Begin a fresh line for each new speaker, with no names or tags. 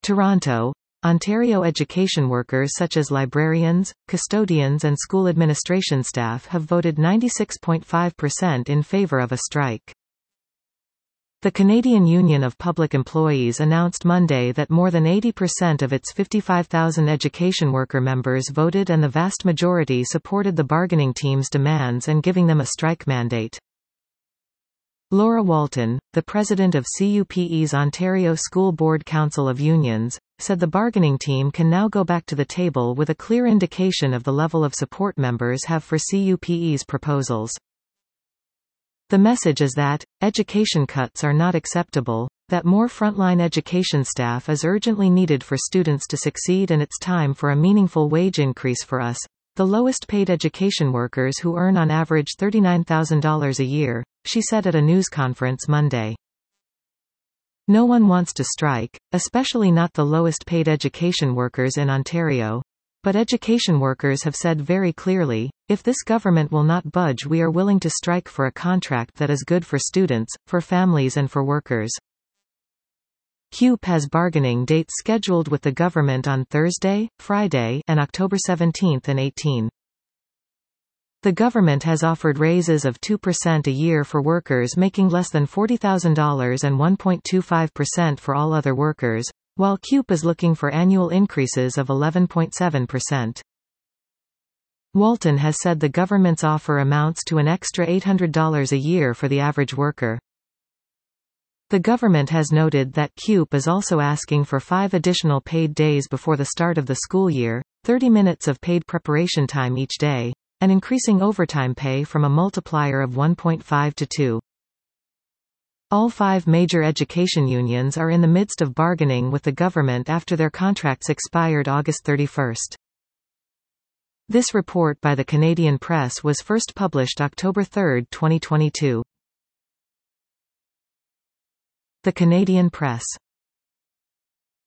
Toronto, Ontario education workers such as librarians, custodians and school administration staff have voted 96.5% in favour of a strike. The Canadian Union of Public Employees announced Monday that more than 80% of its 55,000 education worker members voted, and the vast majority supported the bargaining team's demands and giving them a strike mandate. Laura Walton, the president of CUPE's Ontario School Board Council of Unions, said the bargaining team can now go back to the table with a clear indication of the level of support members have for CUPE's proposals. The message is that education cuts are not acceptable, that more frontline education staff is urgently needed for students to succeed, and it's time for a meaningful wage increase for us, the lowest paid education workers who earn on average $39,000 a year, she said at a news conference Monday. No one wants to strike, especially not the lowest paid education workers in Ontario. But education workers have said very clearly, if this government will not budge, we are willing to strike for a contract that is good for students, for families and for workers. CUPE has bargaining dates scheduled with the government on Thursday, Friday, and October 17 and 18. The government has offered raises of 2% a year for workers making less than $40,000 and 1.25% for all other workers, while CUPE is looking for annual increases of 11.7%. Walton has said the government's offer amounts to an extra $800 a year for the average worker. The government has noted that CUPE is also asking for 5 additional paid days before the start of the school year, 30 minutes of paid preparation time each day, and increasing overtime pay from a multiplier of 1.5 to 2. All 5 major education unions are in the midst of bargaining with the government after their contracts expired August 31. This report by the Canadian Press was first published October 3, 2022. The Canadian Press.